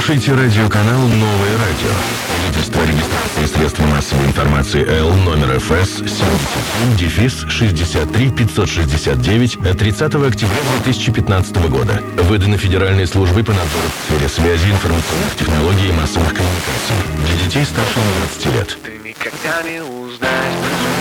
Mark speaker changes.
Speaker 1: слушаете радиоканал «Новое радио». Свидетельство о регистрации средств массовой информации Л номер ФС 77-63-569 от 30 октября 2015 года. Выдано Федеральной службой по надзору в сфере связи, информационных технологий и массовых коммуникаций. Для детей старше 12 лет.
Speaker 2: Ты никогда не узнаешь.